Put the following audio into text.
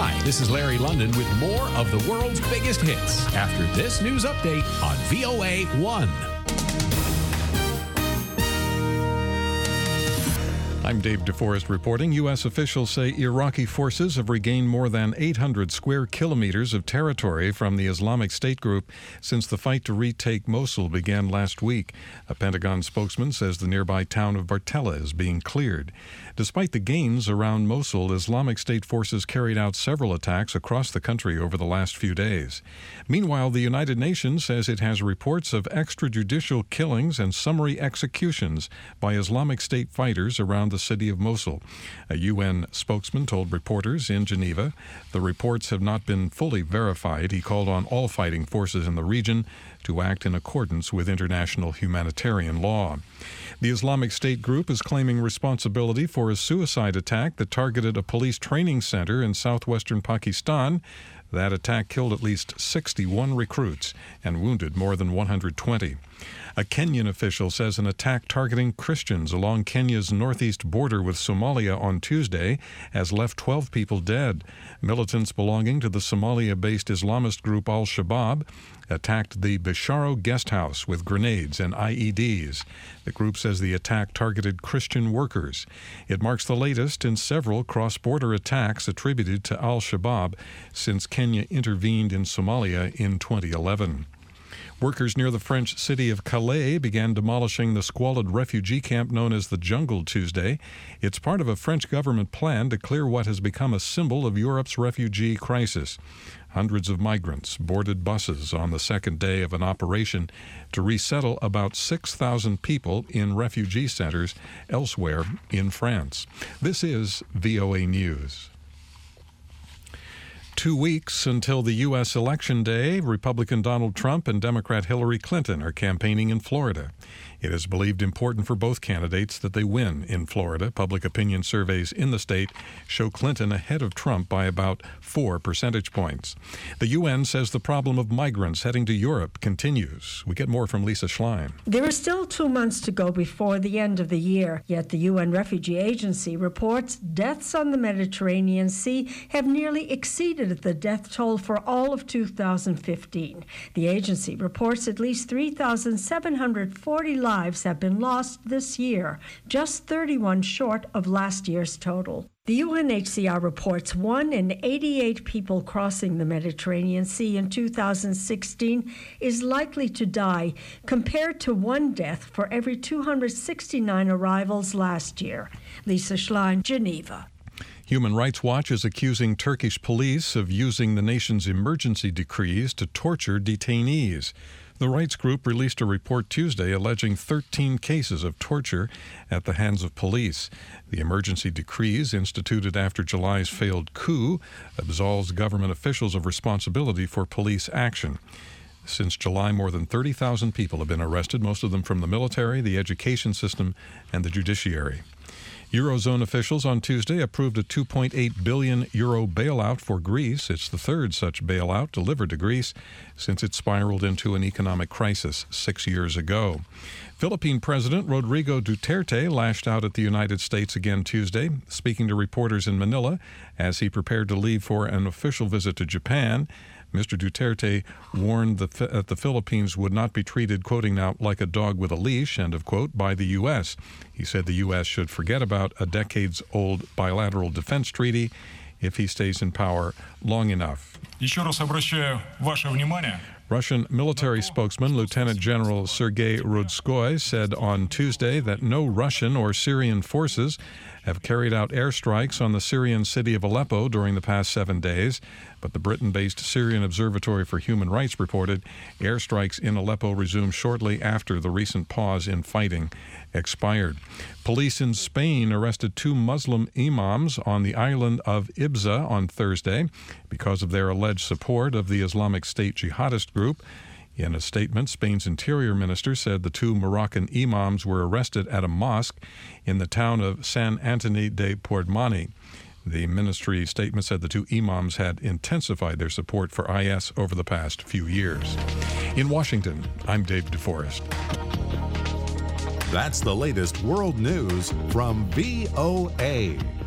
Hi, this is Larry London with more of the world's biggest hits after this news update on VOA 1. I'm Dave DeForest reporting. U.S. officials say Iraqi forces have regained more than 800 square kilometers of territory from the Islamic State group since the fight to retake Mosul began last week. A Pentagon spokesman says the nearby town of Bartella is being cleared. Despite the gains around Mosul, Islamic State forces carried out several attacks across the country over the last few days. Meanwhile, the United Nations says it has reports of extrajudicial killings and summary executions by Islamic State fighters around the city of Mosul. A UN spokesman told reporters in Geneva the reports have not been fully verified. He called on all fighting forces in the region to act in accordance with international humanitarian law. The Islamic State group is claiming responsibility for a suicide attack that targeted a police training center in southwestern Pakistan. That attack killed at least 61 recruits and wounded more than 120. A Kenyan official says an attack targeting Christians along Kenya's northeast border with Somalia on Tuesday has left 12 people dead. Militants belonging to the Somalia-based Islamist group Al-Shabaab attacked the Bisharo guest house with grenades and IEDs. The group says the attack targeted Christian workers. It marks the latest in several cross-border attacks attributed to Al-Shabaab since Kenya intervened in Somalia in 2011. Workers near the French city of Calais began demolishing the squalid refugee camp known as the Jungle Tuesday. It's part of a French government plan to clear what has become a symbol of Europe's refugee crisis. Hundreds of migrants boarded buses on the second day of an operation to resettle about 6,000 people in refugee centers elsewhere in France. This is VOA News. 2 weeks until the U.S. Election Day, Republican Donald Trump and Democrat Hillary Clinton are campaigning in Florida. It is believed important for both candidates that they win in Florida. Public opinion surveys in the state show Clinton ahead of Trump by about 4 percentage points. The UN says the problem of migrants heading to Europe continues. We get more from Lisa Schlein. There are still 2 months to go before the end of the year, yet the UN Refugee Agency reports deaths on the Mediterranean Sea have nearly exceeded the death toll for all of 2015. The agency reports at least 3,740 lives have been lost this year, just 31 short of last year's total. The UNHCR reports 1 in 88 people crossing the Mediterranean Sea in 2016 is likely to die, compared to 1 death for every 269 arrivals last year. Lisa Schlein, Geneva. Human Rights Watch is accusing Turkish police of using the nation's emergency decrees to torture detainees. The rights group released a report Tuesday alleging 13 cases of torture at the hands of police. The emergency decrees, instituted after July's failed coup, absolves government officials of responsibility for police action. Since July, more than 30,000 people have been arrested, most of them from the military, the education system, and the judiciary. Eurozone officials on Tuesday approved a €2.8 billion bailout for Greece. It's the third such bailout delivered to Greece since it spiraled into an economic crisis 6 years ago. Philippine President Rodrigo Duterte lashed out at the United States again Tuesday, speaking to reporters in Manila as he prepared to leave for an official visit to Japan. Mr. Duterte warned that the Philippines would not be treated, quoting now, like a dog with a leash, end of quote, by the U.S. He said the U.S. should forget about a decades-old bilateral defense treaty if he stays in power long enough. Russian military spokesman Lieutenant General Sergei Rudskoy said on Tuesday that no Russian or Syrian forces have carried out airstrikes on the Syrian city of Aleppo during the past 7 days. But the Britain-based Syrian Observatory for Human Rights reported airstrikes in Aleppo resumed shortly after the recent pause in fighting expired. Police in Spain arrested 2 Muslim imams on the island of Ibiza on Thursday because of their alleged support of the Islamic State jihadist group. In a statement, Spain's interior minister said the 2 Moroccan imams were arrested at a mosque in the town of San Antoni de Portmany. The ministry statement said the 2 imams had intensified their support for IS over the past few years. In Washington, I'm Dave DeForest. That's the latest world news from VOA.